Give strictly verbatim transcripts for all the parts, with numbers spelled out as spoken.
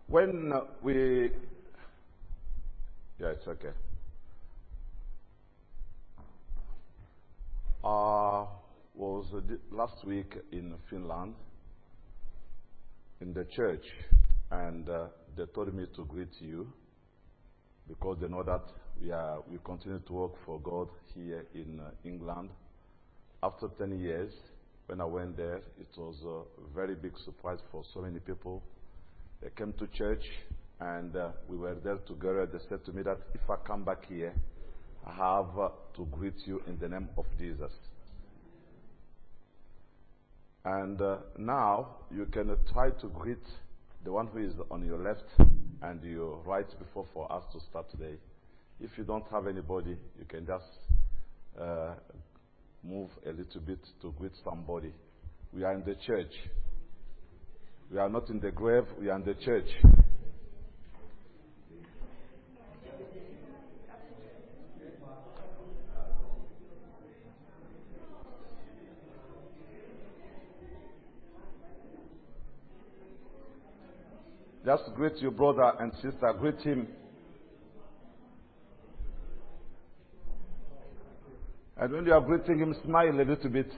When uh, we, yeah, it's okay. Uh, was uh, last week in Finland, in the church, and uh, they told me to greet you because they know that we are we continue to work for God here in uh, England. After ten years, when I went there, it was a very big surprise for so many people. They came to church, and uh, we were there together. They said to me that if I come back here, I have uh, to greet you in the name of Jesus. And uh, now you can uh, try to greet the one who is on your left and your right before for us to start today. If you don't have anybody, you can just uh, move a little bit to greet somebody. We are in the church. We are not in the grave, we are in the church. Just greet your brother and sister, greet him. And when you are greeting him, smile a little bit.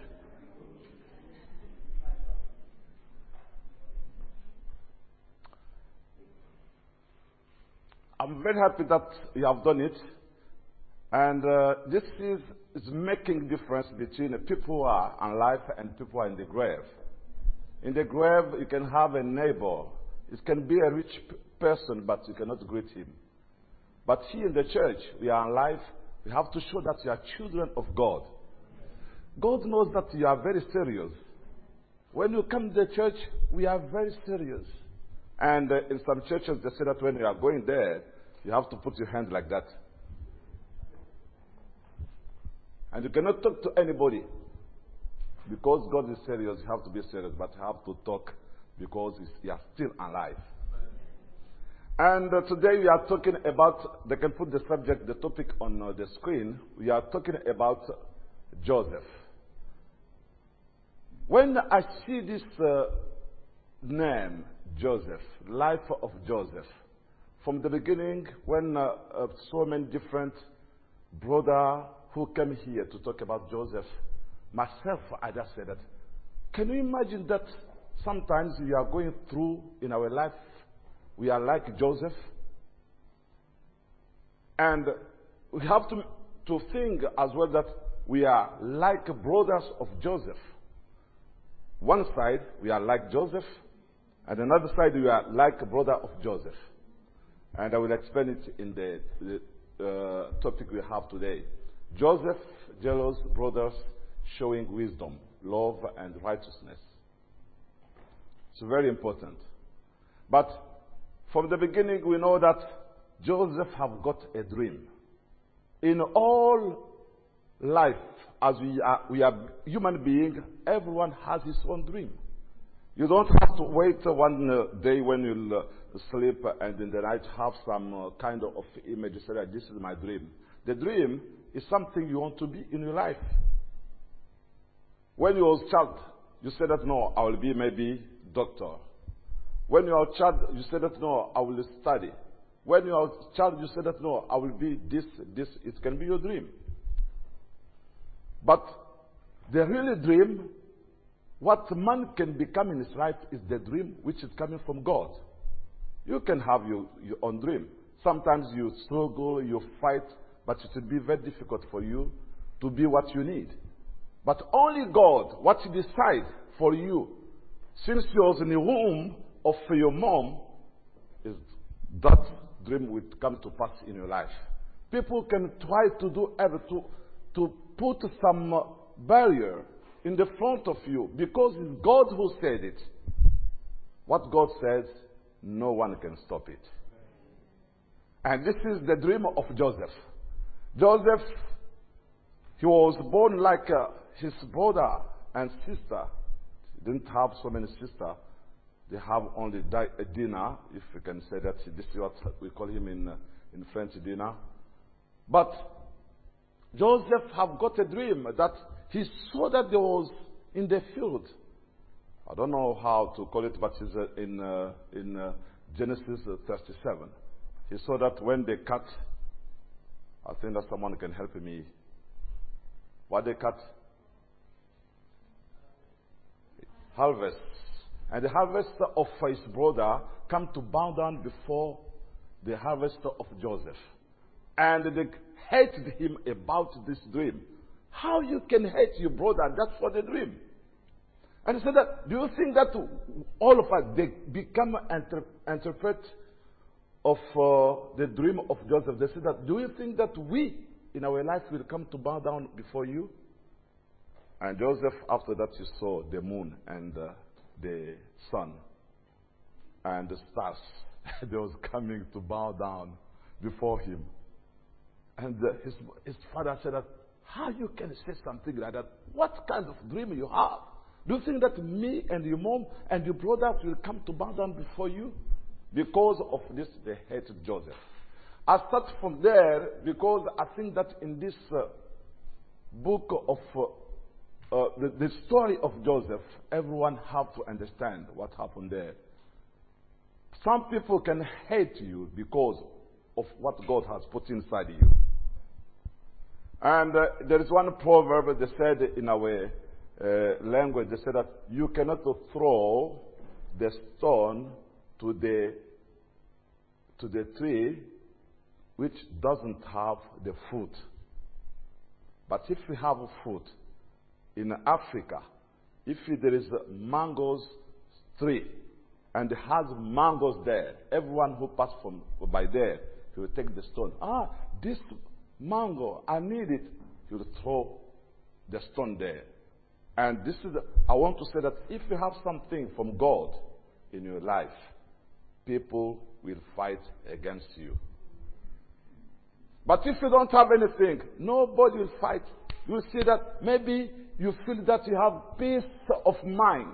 I'm very happy that you have done it. And uh, this is, is making difference between people who are alive and people who are in the grave. In the grave, you can have a neighbor. It can be a rich p- person, but you cannot greet him. But here in the church, we are alive. We have to show that you are children of God. God knows that you are very serious. When you come to the church, we are very serious. And uh, in some churches, they say that when you are going there, you have to put your hand like that. And you cannot talk to anybody. Because God is serious, you have to be serious, but you have to talk because you are still alive. And uh, today we are talking about, they can put the subject, the topic on uh, the screen. We are talking about Joseph. When I see this uh, name, Joseph, life of Joseph, from the beginning, when uh, uh, so many different brothers who came here to talk about Joseph, myself, I just said that, can you imagine that sometimes we are going through in our life, we are like Joseph? And we have to, to think as well that we are like brothers of Joseph. One side, we are like Joseph, and another side, we are like a brother of Joseph. And I will explain it in the, the uh, topic we have today. Joseph, jealous brothers showing wisdom, love, and righteousness. It's very important. But from the beginning, we know that Joseph have got a dream. In all life, as we are, we are human beings, everyone has his own dream. You don't have to wait one uh, day when you uh, sleep and in the night have some uh, kind of image. You say that this is my dream. The dream is something you want to be in your life. When you were a child, you said that no, I will be maybe doctor. When you are a child, you said that no, I will study. When you are a child, you said that no, I will be this, this. It can be your dream. But the real dream, what man can become in his life, is the dream which is coming from God. You can have your, your own dream. Sometimes you struggle, you fight, but it will be very difficult for you to be what you need. But only God, what He decides for you, since you was in the womb of your mom, is that dream will come to pass in your life. People can try to do everything to, to put some uh, barrier in the front of you because it's God who said it. What God says, no one can stop it. And this is the dream of Joseph. Joseph, he was born like uh, his brother and sister. He didn't have so many sisters. They have only Dinah, if you can say that. This is what we call him in, uh, in French, Dinah. But Joseph have got a dream that he saw that there was in the field. I don't know how to call it, but it's uh, in, uh, in uh, Genesis thirty-seven. He saw that when they cut, I think that someone can help me. What they cut? Harvest. And the harvester of his brother come to bow down before the harvester of Joseph. And they hated him about this dream. How you can hate your brother just for the dream? And he said that, do you think that all of us, they become inter- interpret of uh, the dream of Joseph? They said that, do you think that we in our life will come to bow down before you? And Joseph, after that, he saw the moon and uh, the sun and the stars. They was coming to bow down before him. And uh, his, his father said that, how you can say something like that? What kind of dream you have? Do you think that me and your mom and your brothers will come to bow down before you? Because of this, they hated Joseph. I start from there because I think that in this uh, book of uh, uh, the, the story of Joseph, everyone have to understand what happened there. Some people can hate you because of what God has put inside you. And uh, there is one proverb they said in our uh, language, they said that you cannot throw the stone to the to the tree which doesn't have the fruit. But if we have a fruit in Africa, if there is a mangoes tree and it has mangoes there, everyone who passes from by there, he will take the stone. Ah, this mango, I need it. He will throw the stone there. And this is, the, I want to say that if you have something from God in your life, people will fight against you. But if you don't have anything, nobody will fight. You will see that maybe you feel that you have peace of mind.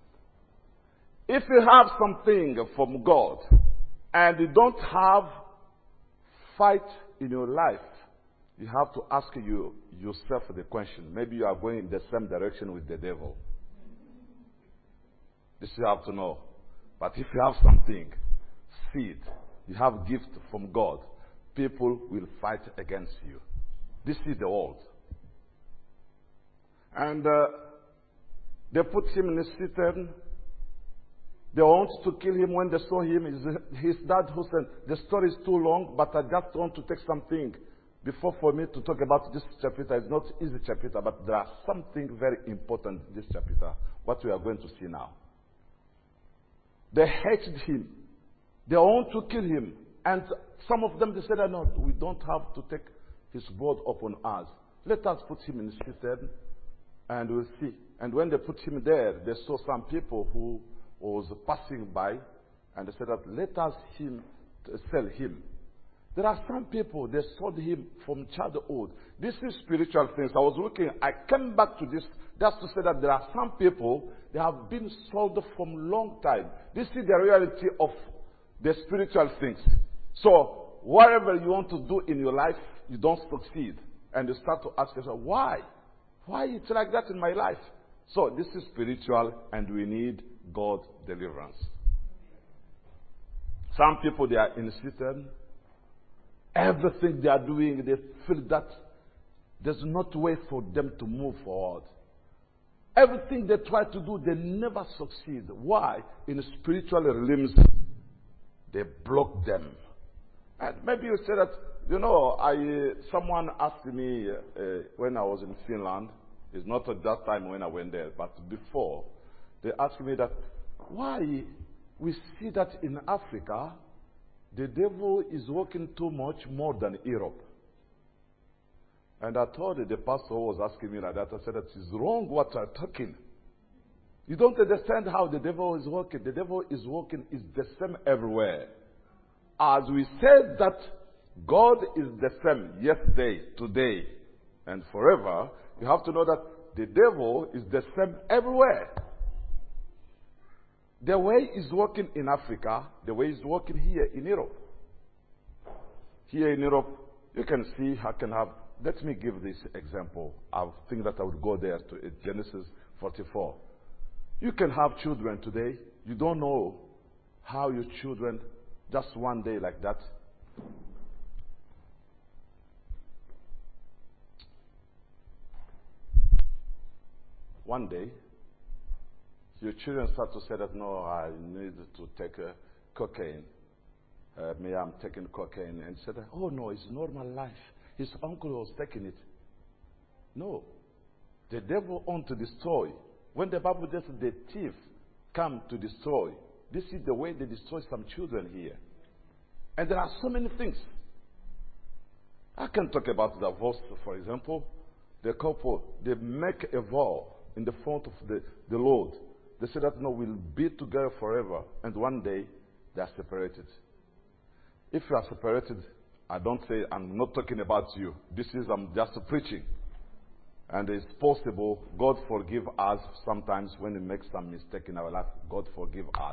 If you have something from God and you don't have fight in your life, you have to ask you yourself the question. Maybe you are going in the same direction with the devil. This you have to know. But if you have something, seed, you have gift from God, people will fight against you. This is the world. And uh, they put him in a cistern. They want to kill him. When they saw him, his, his dad who said, the story is too long, but I just want to take something before for me to talk about this chapter. It's not easy chapter, but there are something very important in this chapter, what we are going to see now. They hated him. They want to kill him. And some of them, they said, no, we don't have to take his blood upon us. Let us put him in the cistern and we'll see. And when they put him there, they saw some people who was passing by and they said that let us him sell him. There are some people, they sold him from childhood. This is spiritual things. I was looking, I came back to this just to say that there are some people, they have been sold from long time. This is the reality of the spiritual things. So, whatever you want to do in your life, you don't succeed. And you start to ask yourself, why? Why it's like that in my life? So, this is spiritual and we need God's deliverance. Some people, they are in Satan. Everything they are doing, they feel that there's not way for them to move forward. Everything they try to do, they never succeed. Why? In spiritual realms, they block them. And maybe you say that, you know, I uh, someone asked me uh, when I was in Finland, it's not at that time when I went there, but before, they asked me that, why we see that in Africa, the devil is working too much more than Europe. And I told the pastor who was asking me like that, I said that it's wrong what you're talking. You don't understand how the devil is working. The devil is working is the same everywhere. As we said that God is the same yesterday, today, and forever, you have to know that the devil is the same everywhere. The way he's working in Africa, the way he's working here in Europe. Here in Europe, you can see how can have, let me give this example. I think that I would go there to Genesis forty-four. You can have children today. You don't know how your children, just one day like that, one day, your children start to say that, no, I need to take uh, cocaine. Uh, me, I'm taking cocaine. And said, oh, no, it's normal life. His uncle was taking it. No. The devil wants to destroy. When the Bible says the thief come to destroy, this is the way they destroy some children here. And there are so many things. I can talk about divorce, for example. The couple, they make a vow in the front of the, the Lord. They say that, no, we'll be together forever. And one day, they are separated. If you are separated, I don't say, I'm not talking about you. This is, I'm just preaching. And it's possible, God forgive us sometimes when we make some mistake in our life. God forgive us.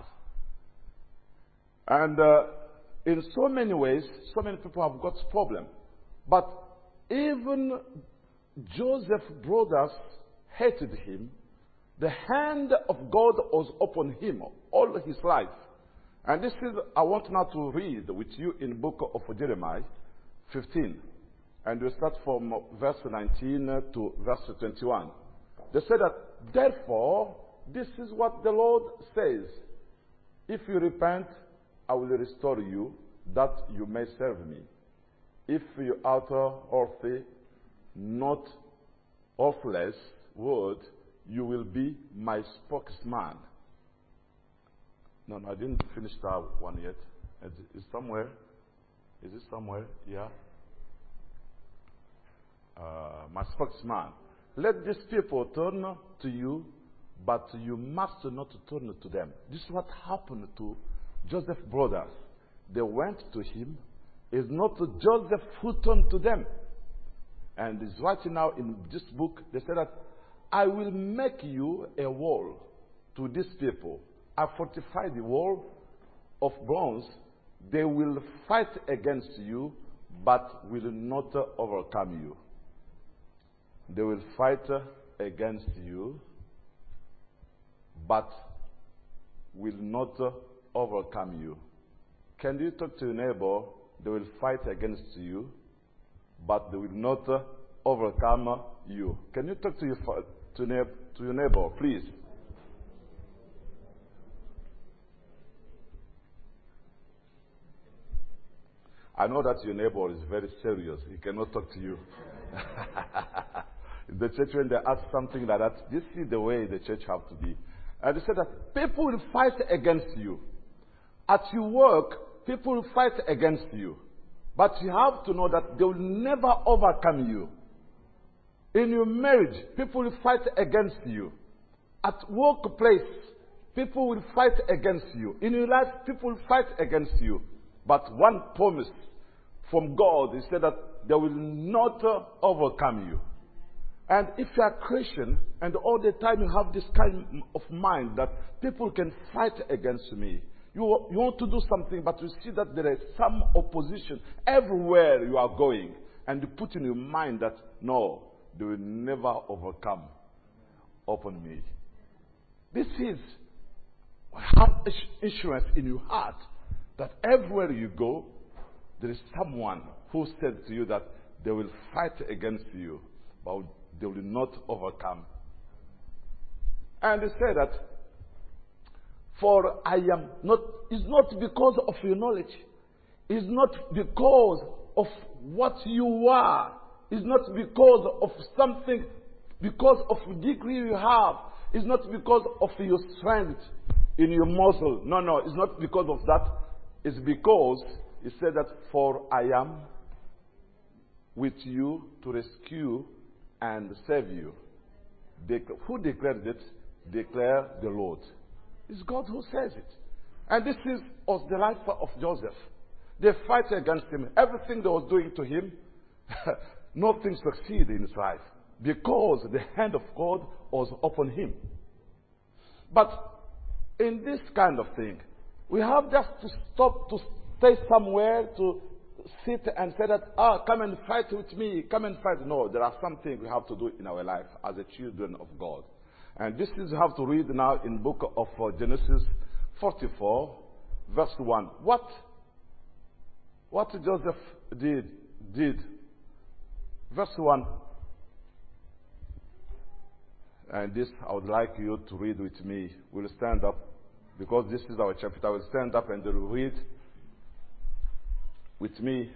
And uh, in so many ways, so many people have got problem. But even Joseph's brothers hated him. The hand of God was upon him all his life. And this is, I want now to read with you in the book of Jeremiah fifteen. And we start from verse nineteen to verse twenty-one. They say that, therefore, this is what the Lord says. If you repent, I will restore you, that you may serve me. If you utter earthy, not worthless word, you will be my spokesman. No, no, I didn't finish that one yet. Is it somewhere? Is it somewhere? Yeah. Uh, my spokesman. Let these people turn to you, but you must not turn to them. This is what happened to Joseph's brothers. They went to him. It's not Joseph who turned to them. And it's writing now in this book, they said that, I will make you a wall to these people. I fortify the wall of bronze. They will fight against you, but will not overcome you. They will fight against you, but will not overcome you. Can you talk to your neighbor? They will fight against you, but they will not overcome you. Can you talk to your, to, to your neighbor, please? I know that your neighbor is very serious. He cannot talk to you. In the church, when they ask something like that, this is the way the church have to be. And they said that people will fight against you. At your work, people will fight against you. But you have to know that they will never overcome you. In your marriage, people will fight against you. At workplace, people will fight against you. In your life, people will fight against you. But one promise from God is that they will not overcome you. And if you are Christian and all the time you have this kind of mind that people can fight against me, you, you want to do something, but you see that there is some opposition everywhere you are going, and you put in your mind that, no, they will never overcome upon me. This is, have assurance in your heart that everywhere you go, there is someone who said to you that they will fight against you, but they will not overcome. And they say that, for I am not, it's not because of your knowledge. It's not because of what you are. It's not because of something, because of the degree you have. It's not because of your strength in your muscle. No, no, it's not because of that. It's because he said that, for I am with you to rescue and save you. De- who declared it? Declare the Lord. It's God who says it. And this is was the life of Joseph. They fight against him. Everything they was doing to him, nothing succeeded in his life, because the hand of God was upon him. But in this kind of thing, we have just to stop, to stay somewhere, to sit and say that, ah, come and fight with me, come and fight. No, there are some things we have to do in our life as a children of God. And this is you have to read now in book of uh, Genesis forty-four, verse one. What, what Joseph did, did. Verse one. And this I would like you to read with me. We'll stand up because this is our chapter. We'll stand up and read with me.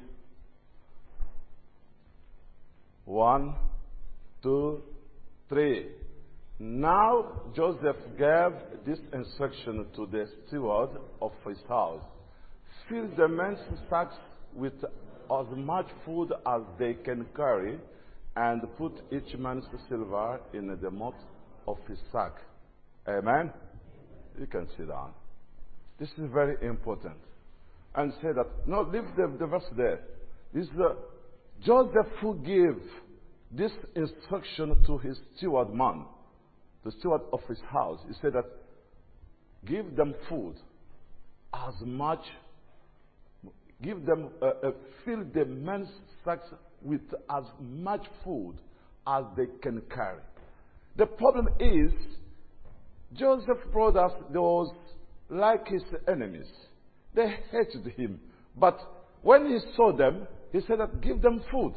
One, two, three. Now Joseph gave this instruction to the steward of his house. Fill the men's sacks with as much food as they can carry, and put each man's silver in the mouth of his sack. Amen? You can sit down. This is very important. And say that, no, leave the, the verse there. This is uh, Joseph who gave this instruction to his steward man, the steward of his house. He said that, give them food as much, give them, uh, uh, fill the men's sacks with as much food as they can carry. The problem is, Joseph's brothers, they was like his enemies. They hated him. But when he saw them, he said that, give them food.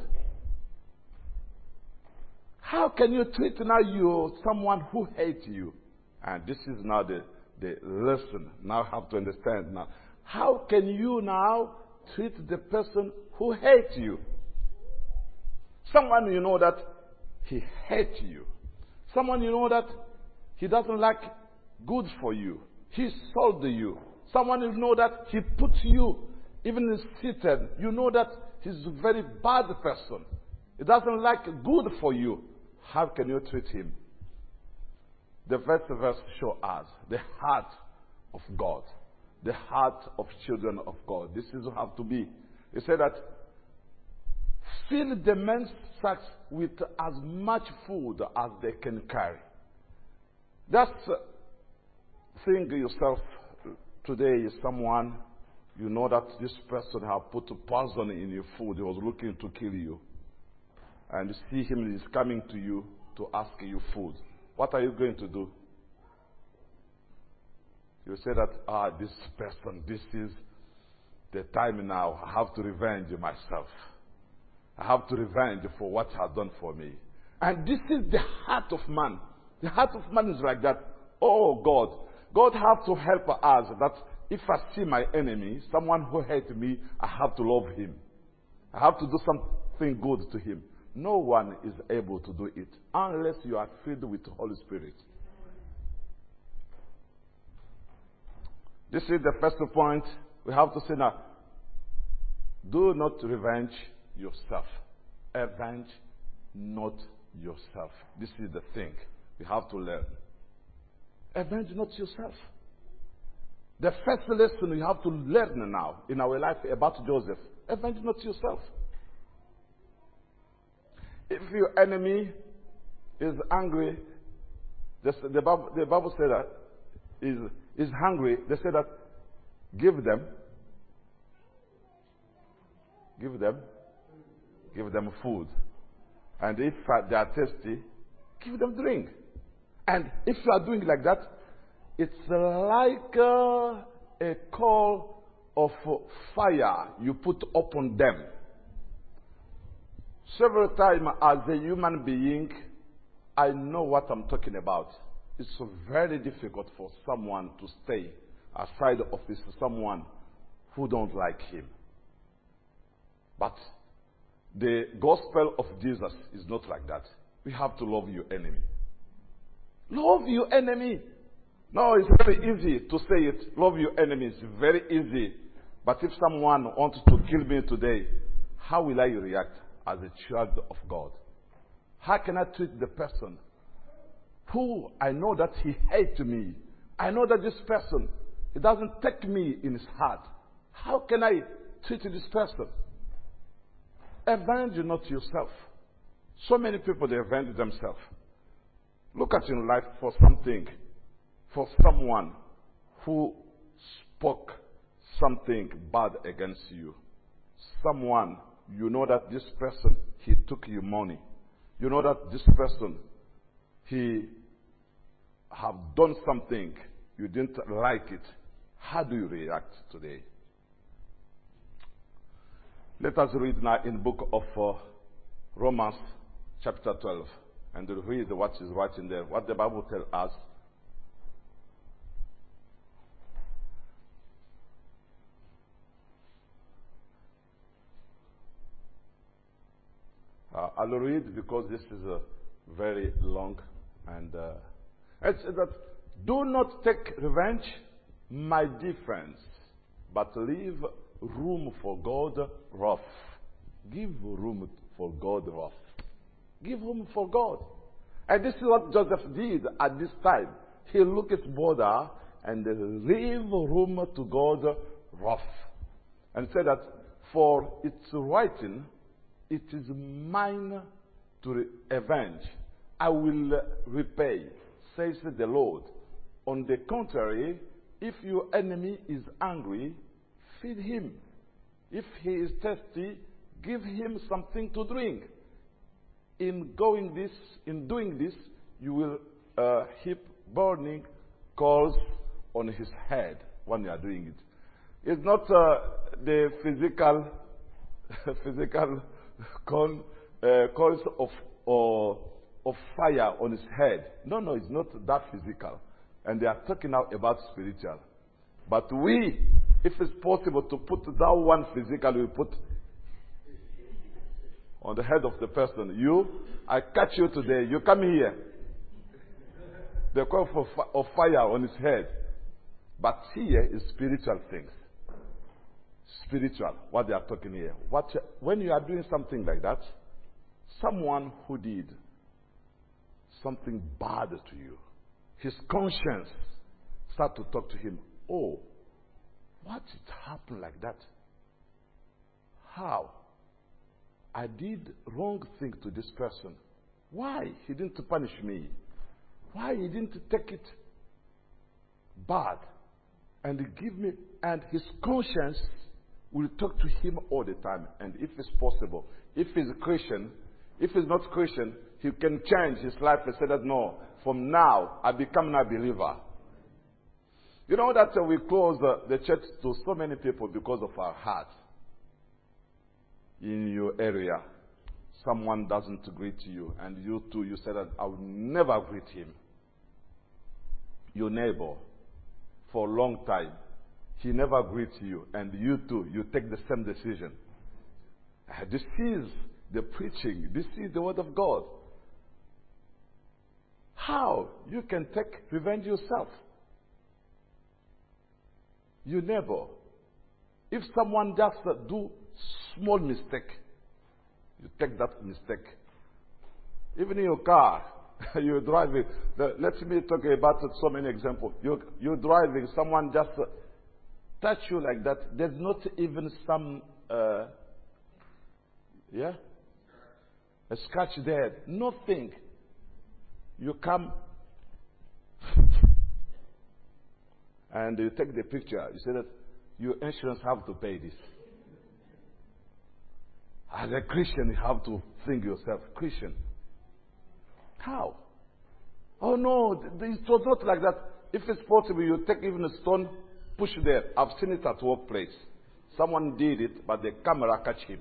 How can you treat now you someone who hates you? And this is now the, the lesson. Now I have to understand now. How can you now treat the person who hates you? Someone you know that he hates you. Someone you know that he doesn't like good for you. He sold you. Someone you know that he puts you even seated. You know that he's a very bad person. He doesn't like good for you. How can you treat him? The first verse shows us the heart of God. The heart of children of God. This is how to be. He said that, fill the men's sacks with as much food as they can carry. That's uh, think yourself today is someone, you know that this person has put poison in your food. He was looking to kill you. And you see him is coming to you to ask you food. What are you going to do? You say that, ah, this person, this is the time now. I have to revenge myself. I have to revenge for what he has done for me. And this is the heart of man. The heart of man is like that. Oh God. God has to help us that if I see my enemy, someone who hates me, I have to love him. I have to do something good to him. No one is able to do it unless you are filled with the Holy Spirit. This is the first point. We have to say now, do not revenge yourself. Avenge not yourself. This is the thing we have to learn. Avenge not yourself. The first lesson we have to learn now in our life about Joseph. Avenge not yourself. If your enemy is angry, the, the, Bible, the Bible said that is is hungry. They say that give them, give them, give them food, and if uh, they are thirsty, give them drink. And if you are doing like that, it's like uh, a coal of fire you put upon them. Several times as a human being, I know what I'm talking about. It's very difficult for someone to stay aside of this someone who don't like him. But the gospel of Jesus is not like that. We have to love your enemy. Love your enemy. No, it's very easy to say it. Love your enemy. It's very easy. But if someone wants to kill me today, how will I react as a child of God? How can I treat the person who I know that he hates me? I know that this person, he doesn't take me in his heart. How can I treat this person? Avenge not yourself. So many people, they avenge themselves. Look at your life for something, for someone who spoke something bad against you. Someone, you know that this person, he took your money. You know that this person, he have done something, you didn't like it. How do you react today? Let us read now in the book of uh, Romans chapter twelve, and we'll read what is writing there, what the Bible tells us. Uh, I'll read because this is uh, very long, and uh, it says that, do not take revenge, my dear friends, but leave room for God wrath. Give room for God wrath. Give room for God. And this is what Joseph did at this time. He looked at border and leave room to God wrath. And said that, for its writing, it is mine to re- avenge. I will repay, says the Lord. On the contrary, if your enemy is angry, feed him. If he is thirsty, give him something to drink. In going this, in doing this, you will uh, heap burning coals on his head when you are doing it. It's not uh, the physical, physical con, uh, coals of or of fire on his head. No, no, it's not that physical. And they are talking now about spiritual. But we, if it's possible to put that one physical, we put on the head of the person. You, I catch you today. You come here. They call for fi- of fire on his head. But here is spiritual things. Spiritual, what they are talking here. What, when you are doing something like that, someone who did something bad to you, his conscience start to talk to him. Oh, what did happen like that? How? I did wrong thing to this person. Why he didn't punish me? Why he didn't take it bad and give me? And his conscience will talk to him all the time. And if it's possible, if he's a Christian, if he's not Christian, he can change his life and say that, no, from now I become a believer. You know that uh, we close uh, the church to so many people because of our heart. In your area, someone doesn't greet you, and you too, you say that I will never greet him. Your neighbor, for a long time, he never greets you, and you too, you take the same decision. Uh, this is the preaching. This is the word of God. How you can take revenge yourself? Your neighbor. If someone just uh, do small mistake, you take that mistake. Even in your car, you're driving. The, let me talk about it, so many examples. You're, you're driving, someone just uh, touch you like that. There's not even some, uh, yeah, a scratch there. Nothing. You come and you take the picture. You say that your insurance have to pay this. As a Christian, you have to think yourself Christian. How? Oh no, it was not like that. If it's possible, you take even a stone, push there. I've seen it at workplace. Someone did it, but the camera catch him.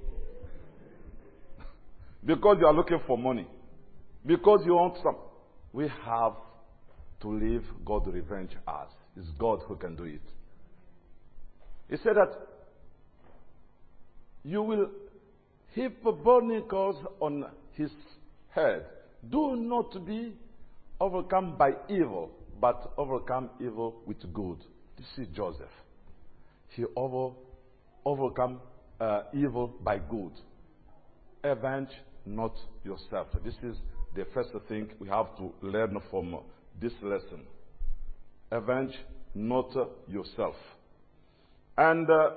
Because you are looking for money. Because you want some. We have to leave God revenge us. It's God who can do it. He said that you will heap burning coals on his head. Do not be overcome by evil, but overcome evil with good. This is Joseph. He over, overcome uh, evil by good. Avenge not yourself. This is the first thing we have to learn from this lesson. Avenge not yourself. And uh,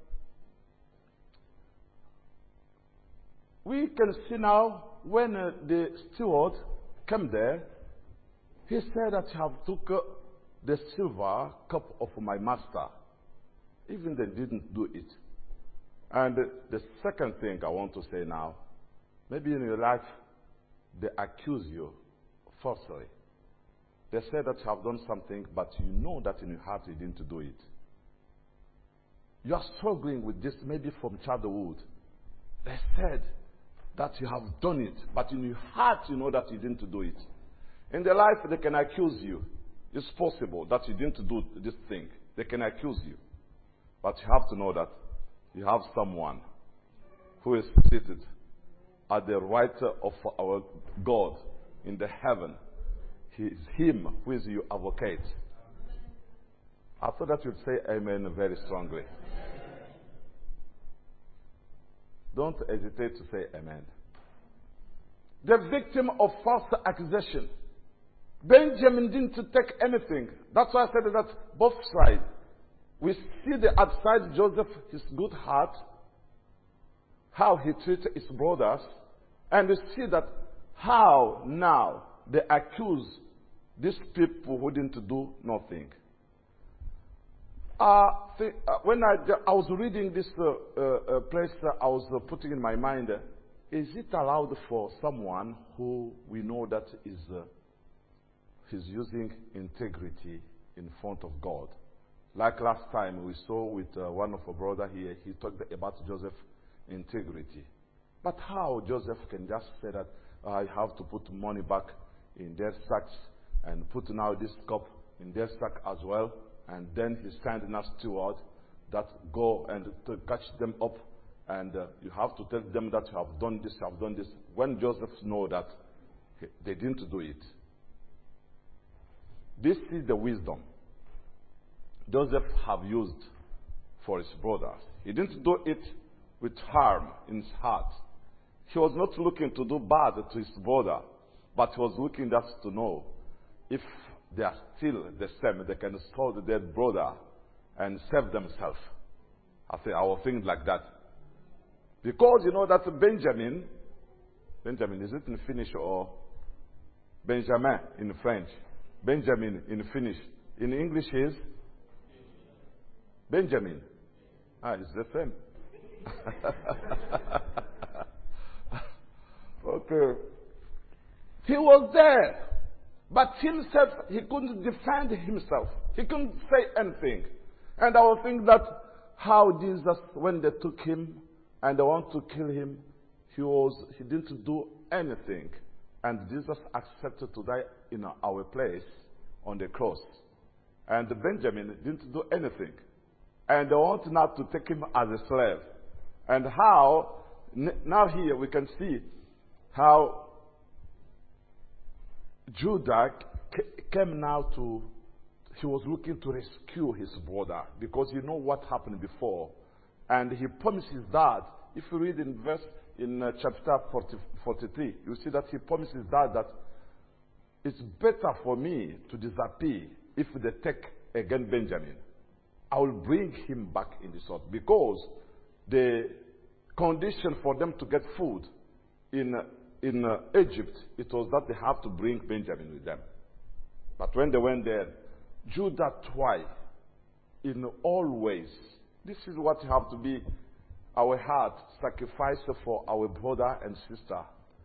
we can see now when uh, the steward came there, he said that I have took uh, the silver cup of my master. Even they didn't do it. And uh, the second thing I want to say now, maybe in your life they accuse you falsely. They say that you have done something, but you know that in your heart you didn't do it. You are struggling with this maybe from childhood. They said that you have done it, but in your heart you know that you didn't do it. In their life, they can accuse you. It's possible that you didn't do this thing. They can accuse you. But you have to know that you have someone who is seated at the right of our God in the heaven. He is Him who is your advocate. I thought that you'd say amen very strongly. Don't hesitate to say amen. The victim of false accusation. Benjamin didn't take anything. That's why I said that both sides. We see the outside Joseph, his good heart, how he treated his brothers, and we see that how now they accuse these people who didn't do nothing. Uh, th- uh, when I, I was reading this uh, uh, place, uh, I was uh, putting in my mind, uh, is it allowed for someone who we know that is uh, he's using integrity in front of God? Like last time we saw with uh, one of our brother here, he talked about Joseph's integrity. But how Joseph can just say that uh, I have to put money back in their sacks and put now this cup in their sack as well, and then he's sending us steward that go and to catch them up, and uh, you have to tell them that you have done this, you have done this. When Joseph know that they didn't do it. This is the wisdom Joseph have used for his brothers. He didn't do it with harm in his heart. He was not looking to do bad to his brother, but he was looking just to know if they are still the same, they can restore their brother and save themselves. I say our things like that. Because you know that Benjamin, Benjamin, is it in Finnish or Benjamin in French? Benjamin in Finnish. In English is Benjamin. Ah, it's the same. Okay. He was there. But himself, he couldn't defend himself. He couldn't say anything. And I was thinking that how Jesus, when they took him and they want to kill him, he was he didn't do anything. And Jesus accepted to die in our place on the cross. And Benjamin didn't do anything. And they want now to take him as a slave. And how, now here we can see how Judah came now to, he was looking to rescue his brother, because you know what happened before. And he promised his dad, if you read in verse, in uh, chapter forty, forty-three, you see that he promised his dad that it's better for me to disappear if they take again Benjamin. I will bring him back in this earth, because the condition for them to get food in uh, in uh, Egypt, it was that they have to bring Benjamin with them. But when they went there, Judah tried in all ways. This is what have to be our heart, sacrifice for our brother and sister.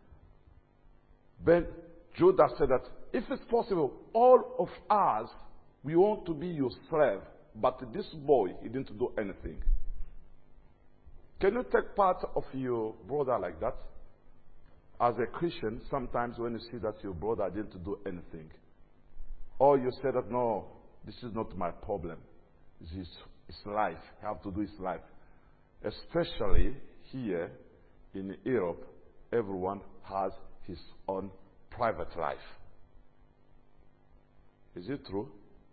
Ben, Judah said that if it's possible, all of us, we want to be your slave. But this boy, he didn't do anything. Can you take part of your brother like that? As a Christian, sometimes when you see that your brother didn't do anything, or you say that, no, this is not my problem. It's his, his life. You have to do his life. Especially here in Europe, everyone has his own private life. Is it true?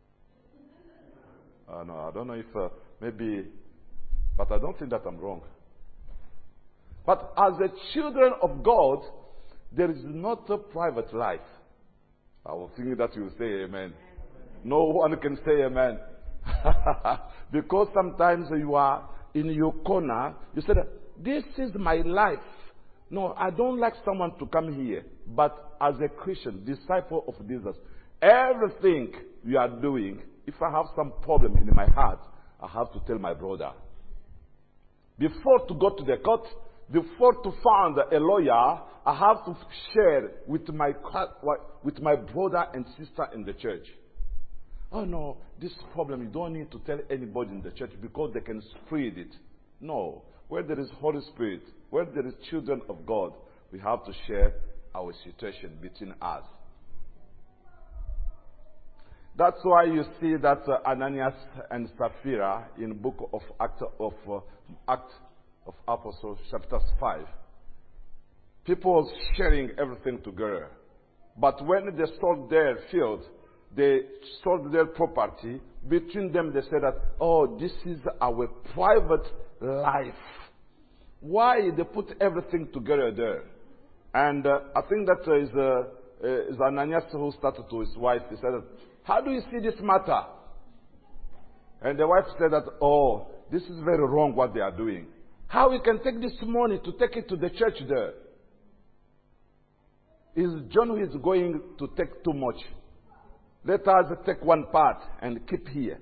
Uh, no, I don't know if uh, maybe, but I don't think that I'm wrong. But as the children of God, there is not a private life. I was thinking that you will say amen. No one can say amen. Because sometimes you are in your corner, you say, this is my life. No, I don't like someone to come here. But as a Christian, disciple of Jesus, everything we are doing, if I have some problem in my heart, I have to tell my brother. Before to go to the court, Before to find a lawyer, I have to share with my, with my brother and sister in the church. Oh no, this problem, you don't need to tell anybody in the church because they can spread it. No. Where there is Holy Spirit, where there is children of God, we have to share our situation between us. That's why you see that uh, Ananias and Sapphira in book of Act of uh, Act of Apostles, chapter five. People sharing everything together. But when they sold their field, they sold their property, between them they said that, oh, this is our private life. Why they put everything together there? And uh, I think that uh, is, uh, uh, is Ananias who started to his wife. He said, how do you see this matter? And the wife said that, oh, this is very wrong what they are doing. How we can take this money to take it to the church there? Is John who is going to take too much? Let us take one part and keep here.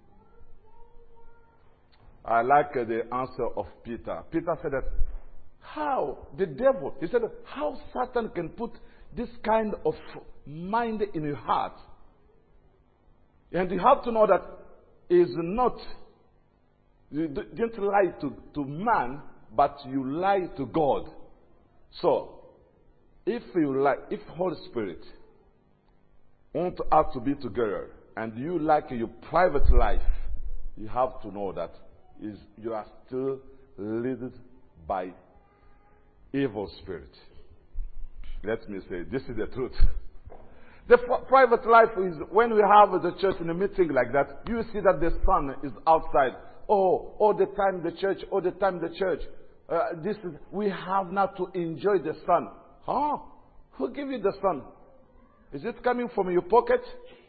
I like uh, the answer of Peter. Peter said that, how? The devil. He said, how Satan can put this kind of mind in your heart? And you have to know that is not, you didn't lie to, to man, but you lie to God. So, if you like, if Holy Spirit want us to be together, and you like your private life, you have to know that is you are still led by evil spirit. Let me say, this is the truth. The f- private life is when we have the church in a meeting like that, you see that the sun is outside. Oh, all the time the church, all the time the church. Uh, this is, we have now to enjoy the sun. Huh? Who give you the sun? Is it coming from your pocket?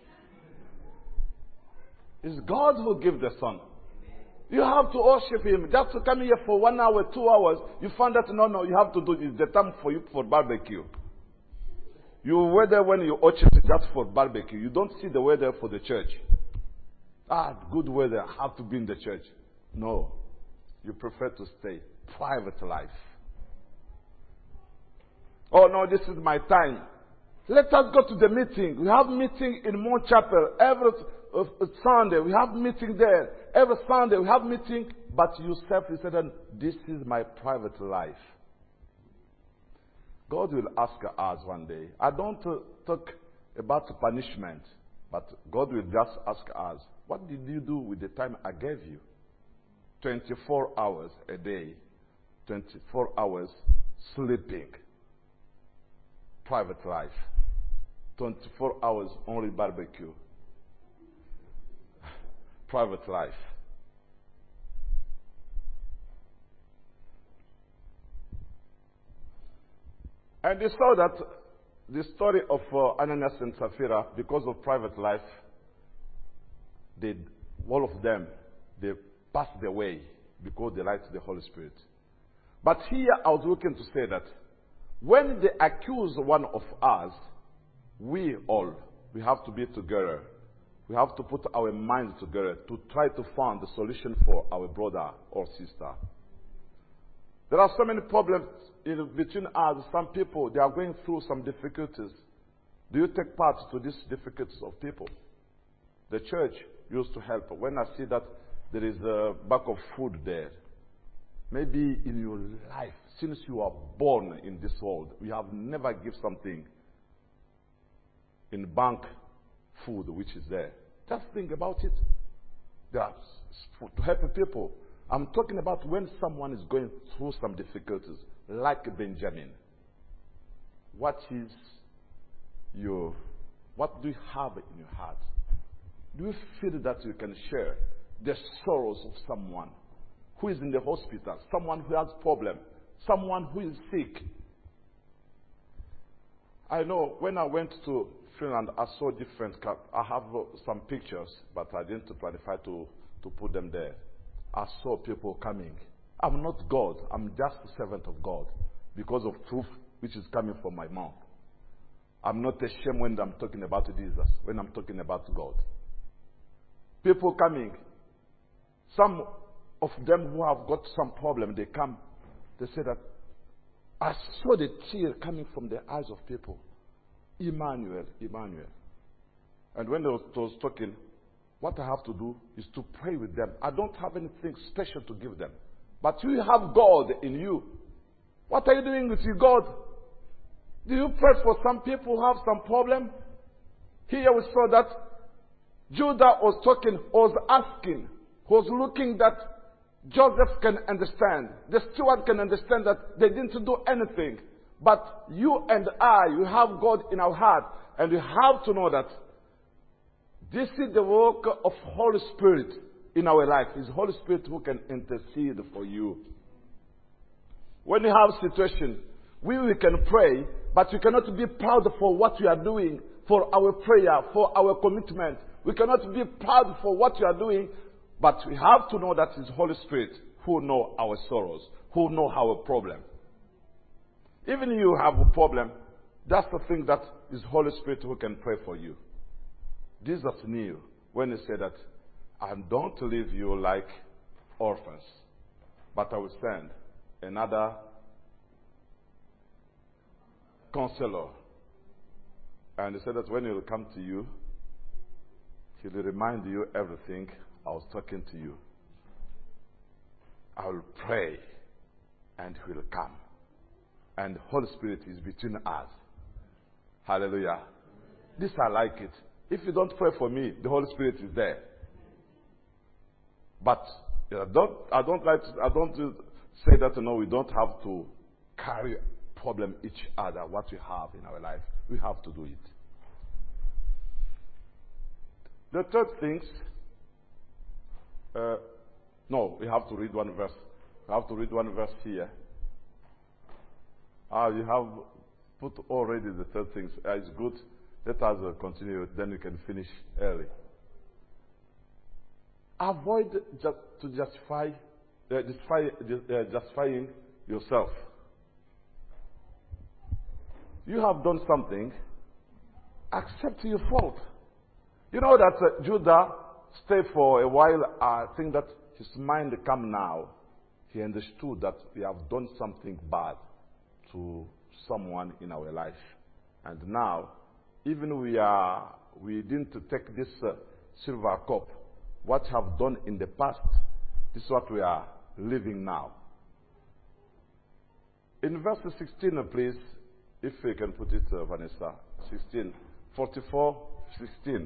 It's God who gives the sun. You have to worship Him. Just to come here for one hour, two hours, you find that no, no, you have to do this. The time for you for barbecue. You weather when you worship just for barbecue. You don't see the weather for the church. Ah, good weather. I have to be in the church. No. You prefer to stay. Private life. Oh no, this is my time. Let us go to the meeting. We have meeting in Moon Chapel every uh, Sunday. We have meeting there. Every Sunday we have meeting. But you self, you said, this is my private life. God will ask us one day. I don't uh, talk about punishment. But God will just ask us, what did you do with the time I gave you? twenty-four hours a day. twenty-four hours sleeping. Private life. twenty-four hours only barbecue. Private life. And they saw that the story of uh, Ananias and Sapphira, because of private life, they, all of them, they passed away because they lied to the Holy Spirit. But here I was looking to say that when they accuse one of us, we all, we have to be together. We have to put our minds together to try to find the solution for our brother or sister. There are so many problems in between us. Some people, they are going through some difficulties. Do you take part to these difficulties of people? The church used to help. When I see that there is a bag of food there, maybe in your life, since you are born in this world, you have never given something in bank food which is there. Just think about it. That's to help people. I'm talking about when someone is going through some difficulties, like Benjamin. What is your, what do you have in your heart? Do you feel that you can share the sorrows of someone who is in the hospital, someone who has problem, someone who is sick? I know when I went to Finland, I saw different, I have some pictures, but I didn't qualify to, to put them there. I saw people coming. I'm not God. I'm just a servant of God because of truth which is coming from my mouth. I'm not ashamed when I'm talking about Jesus, when I'm talking about God. People coming. Some of them who have got some problem, they come. They say that, I saw the tear coming from the eyes of people. Emmanuel, Emmanuel. And when they was, they was talking, what I have to do is to pray with them. I don't have anything special to give them. But you have God in you. What are you doing with your God? Do you pray for some people who have some problem? Here we saw that Judah was talking, was asking, was looking that Joseph can understand. The steward can understand that they didn't do anything. But you and I, we have God in our heart. And we have to know that this is the work of Holy Spirit in our life. It's Holy Spirit who can intercede for you. When you have a situation, we, we can pray, but we cannot be proud for what we are doing, for our prayer, for our commitment. We cannot be proud for what we are doing, but we have to know that it's Holy Spirit who know our sorrows, who know our problem. Even if you have a problem, that's the thing that is Holy Spirit who can pray for you. Jesus knew when he said that, I don't leave you like orphans, but I will send another counselor. And he said that when he will come to you, he will remind you everything I was talking to you. I will pray and he will come. And the Holy Spirit is between us. Hallelujah. This I like it. If you don't pray for me, the Holy Spirit is there. But you know, don't, I don't like to, I don't say that, you know, we don't have to carry problem each other, what we have in our life. We have to do it. The third things, uh, no, we have to read one verse. We have to read one verse here. Ah, you have put already the third things. Uh, it's good. Let us uh, continue, then we can finish early. Avoid just to justify, uh, justify uh, justifying yourself. You have done something. Accept your fault. You know that uh, Judah stayed for a while. I think that his mind come now. He understood that we have done something bad to someone in our life, and now, even we are we didn't take this uh, silver cup. What have done in the past, this is what we are living now. In verse sixteen, please, if we can put it, uh, Vanessa, sixteen, forty-four, sixteen.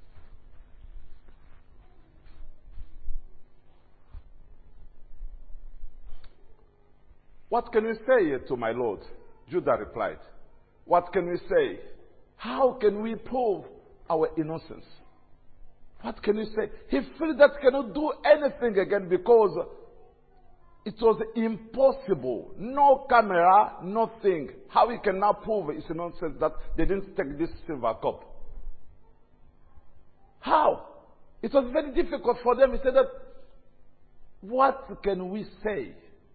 What can we say to my Lord? Judah replied. What can we say? How can we prove our innocence? What can we say? He feels that he cannot do anything again because it was impossible. No camera, nothing. How he can now prove his innocence that they didn't take this silver cup? How? It was very difficult for them. He said that, what can we say?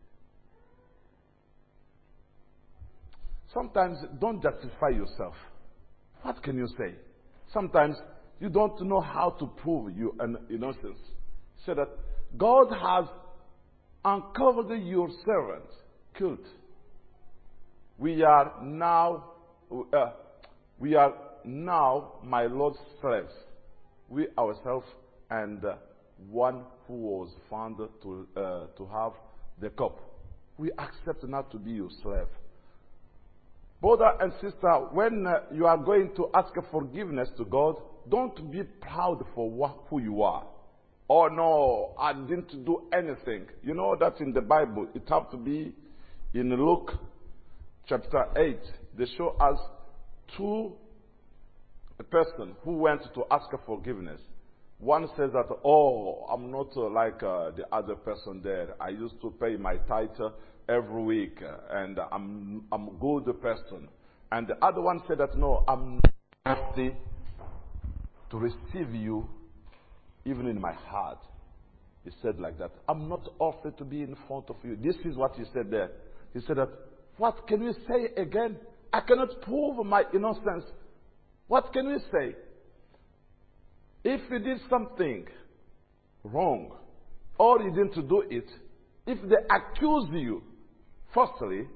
Sometimes don't justify yourself. What can you say? Sometimes you don't know how to prove your innocence. So that God has uncovered your servant, guilt. We are now, uh, we are now my Lord's slaves. We ourselves and uh, one who was found to uh, to have the cup. We accept not to be your slave. Brother and sister, when uh, you are going to ask forgiveness to God, don't be proud for what, who you are. Oh no, I didn't do anything. You know that in the Bible, it has to be in Luke chapter eight. They show us two a person who went to ask forgiveness. One says that, oh, I'm not uh, like uh, the other person there. I used to pay my tithe every week, uh, and I'm I'm a good person. And the other one said that, no, I'm not worthy to receive you even in my heart. He said like that. I'm not offered to be in front of you. This is what he said there. He said that, what can we say again? I cannot prove my innocence. What can we say? If you did something wrong, or you didn't do it, if they accuse you, firstly,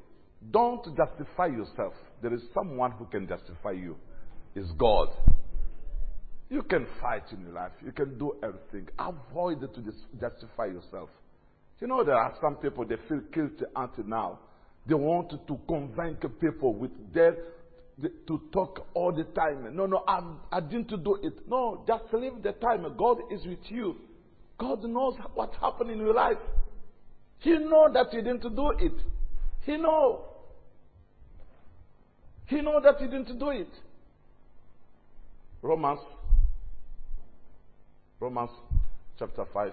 Don't justify yourself. There is someone who can justify you. It's God. You can fight in your life. You can do everything. Avoid to justify yourself. You know, there are some people, they feel guilty until now. They want to convince people with their, to talk all the time. No, no, I'm, I didn't do it. No, just leave the time. God is with you. God knows what happened in your life. He knows that you didn't do it. He knows. He knows that you didn't do it. Romans, Romans chapter five.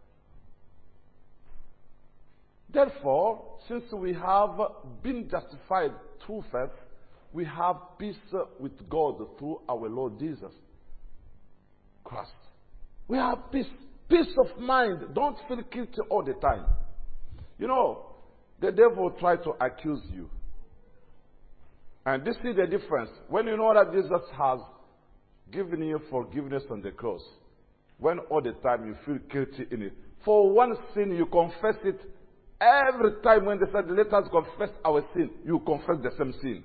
Therefore, since we have been justified through faith, we have peace with God through our Lord Jesus Christ. We have peace. Peace of mind. Don't feel guilty all the time. You know, the devil tries to accuse you. And this is the difference. When you know that Jesus has given you forgiveness on the cross, when all the time you feel guilty in it, for one sin you confess it. Every time when they said, let us confess our sin, you confess the same sin.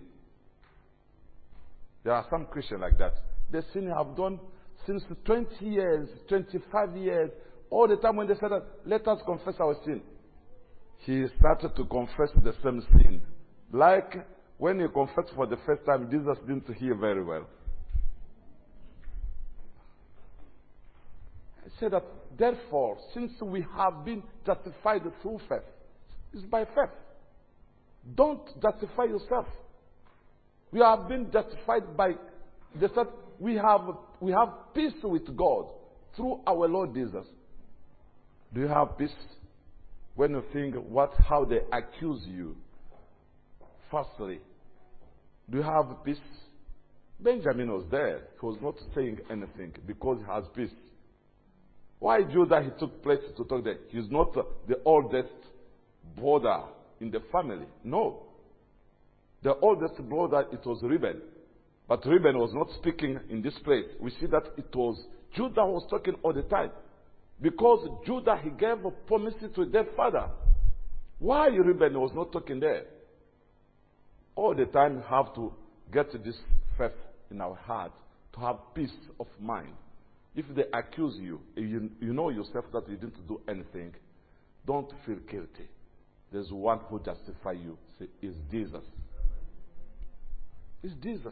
There are some Christians like that. The sin you have done since twenty years, twenty-five years, all the time when they said, let us confess our sin, he started to confess the same sin. Like when he confessed for the first time, Jesus didn't hear very well. He said that, therefore, since we have been justified through faith, it's by faith. Don't justify yourself. We have been justified by the fact we have we have peace with God through our Lord Jesus. Do you have peace when you think what how they accuse you? Firstly, do you have peace? Benjamin was there. He was not saying anything because he has peace. Why Judah he took place to talk there? He's not the oldest brother in the family. No. The oldest brother, it was Reuben. But Reuben was not speaking in this place. We see that it was Judah who was talking all the time. Because Judah, he gave a promise to their father. Why Reuben was not talking there? All the time you have to get this faith in our heart, to have peace of mind. If they accuse you, you, you know yourself that you didn't do anything, don't feel guilty. There's one who justifies you. Say, it's Jesus. It's Jesus.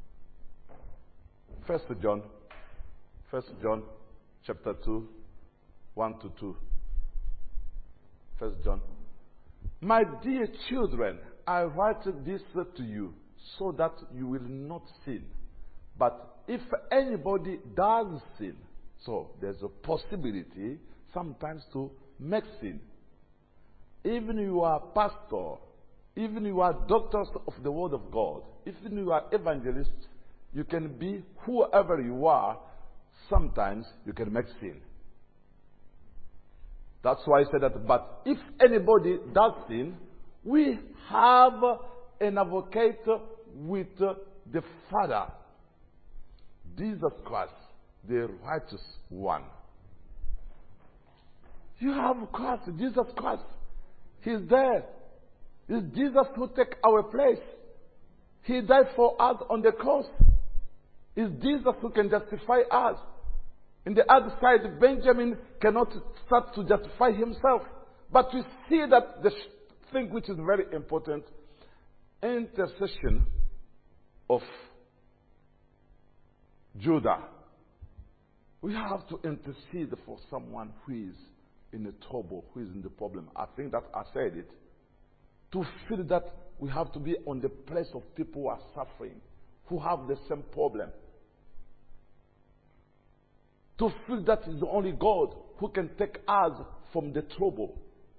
First John, First John, chapter two, one to two. First John. My dear children, I write this to you so that you will not sin. But if anybody does sin, so there's a possibility sometimes to make sin. Even you are pastor, even you are doctors of the word of God, even you are evangelists, you can be whoever you are, sometimes you can make sin. That's why I said that, but if anybody does sin, we have an advocate with the Father, Jesus Christ, the righteous one. You have Christ, Jesus Christ. He's there. It's Jesus who took our place. He died for us on the cross. It's Jesus who can justify us. In the other side, Benjamin cannot start to justify himself. But we see that the thing which is very important, intercession of Judah. We have to intercede for someone who is in the trouble, who is in the problem. I think that I said it. To feel that we have to be on the place of people who are suffering, who have the same problem. To feel that it's only God who can take us from the trouble.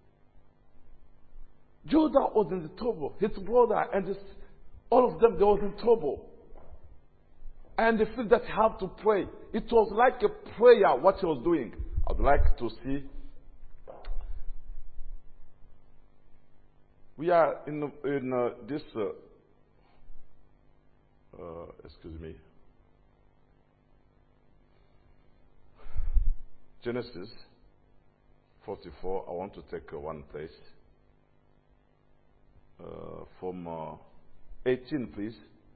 Judah was in the trouble. His brother and his, all of them, they were in trouble. And they feel that he had to pray. It was like a prayer, what he was doing. I'd like to see. We are in, in uh, this, uh, uh, excuse me, Genesis forty-four. I want to take uh, one place. uh, from uh, eighteen, please.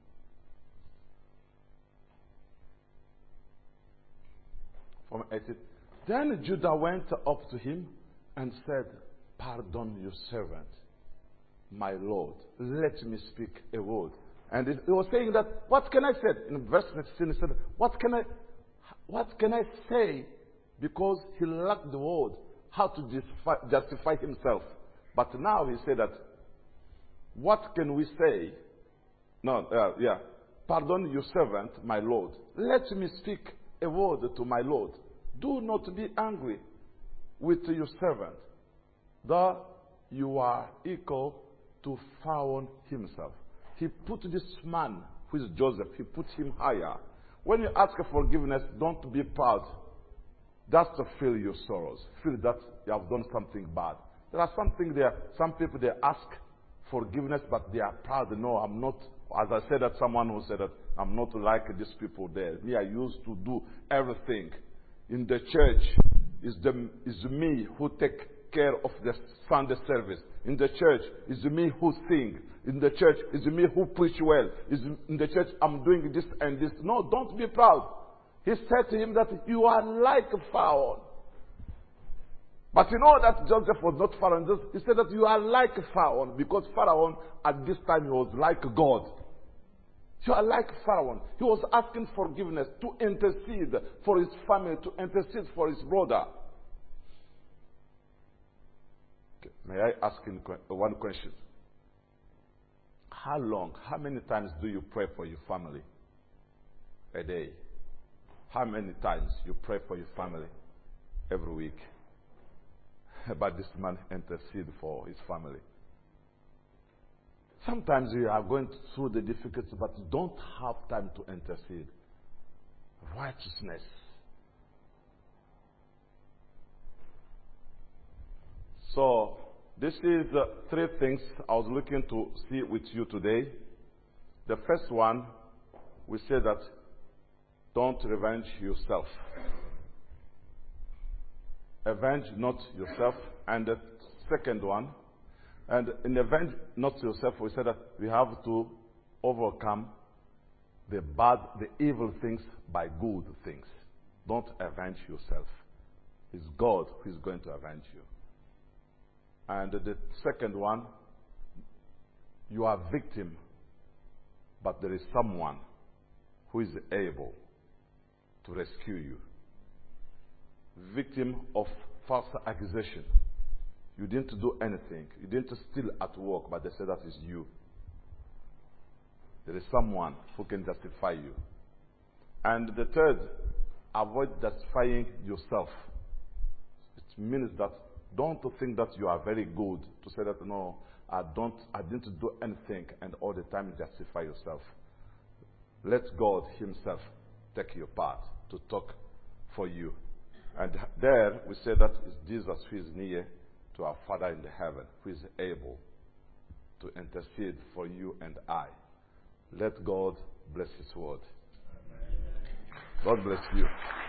From eighteen. Then Judah went up to him and said, "Pardon your servant, my Lord. Let me speak a word." And he was saying that, what can I say? In verse sixteen, he said, what can I, what can I say? Because he lacked the word, how to justify, justify himself. But now he said that, what can we say? No, uh, yeah. Pardon your servant, my Lord. Let me speak a word to my Lord. Do not be angry with your servant, though you are equal to Pharaoh himself. He put this man, who is Joseph, he put him higher. When you ask for forgiveness, don't be proud. Just to feel your sorrows. Feel that you have done something bad. There are something there. Some people, they ask forgiveness, but they are proud. No, I'm not. As I said, that someone who said that I'm not like these people there. Me, I used to do everything. In the church, is the is me who take care of the Sunday service. In the church, is me who sing. In the church, is me who preach well. Is in the church, I'm doing this and this. No, don't be proud. He said to him that you are like Pharaoh. But you know that Joseph was not Pharaoh. He said that you are like Pharaoh, because Pharaoh at this time he was like God. You are like Pharaoh. He was asking forgiveness, to intercede for his family, to intercede for his brother. Okay. May I ask him one question? How long, how many times do you pray for your family a day? How many times you pray for your family every week? But this man intercede for his family. Sometimes you are going through the difficulties, but you don't have time to intercede. Righteousness. So, this is uh, three things I was looking to see with you today. The first one, we say that don't revenge yourself. Avenge not yourself. And the second one, and in avenge not yourself, we said that we have to overcome the bad, the evil things by good things. Don't avenge yourself. It's God who is going to avenge you. And the second one, you are a victim, but there is someone who is able to rescue you. Victim of false accusation. You didn't do anything. You didn't steal at work, but they say that is you. There is someone who can justify you. And the third, avoid justifying yourself. It means that don't think that you are very good to say that no, I don't, I didn't do anything, and all the time justify yourself. Let God Himself take your part to talk for you. And there we say that it's Jesus who is near to our Father in the heaven, who is able to intercede for you and I. Let God bless His word. God bless you.